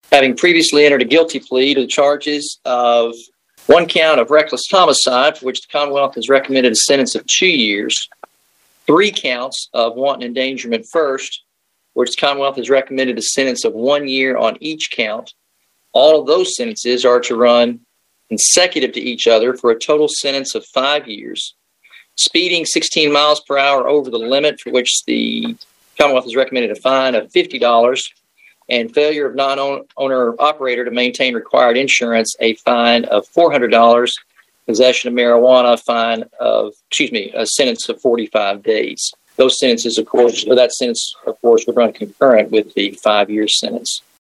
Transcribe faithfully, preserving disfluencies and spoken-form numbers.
having previously entered a guilty plea to the charges of one count of reckless homicide, for which the Commonwealth has recommended a sentence of two years, three counts of wanton endangerment first, which the Commonwealth has recommended a sentence of one year on each count. All of those sentences are to run consecutive to each other for a total sentence of five years. Speeding sixteen miles per hour over the limit, for which the Commonwealth has recommended a fine of fifty dollars, and failure of non-owner operator to maintain required insurance, a fine of four hundred dollars, possession of marijuana, a fine of, excuse me, a sentence of forty-five days. Those sentences, of course, or that sentence, of course, would run concurrent with the five-year sentence.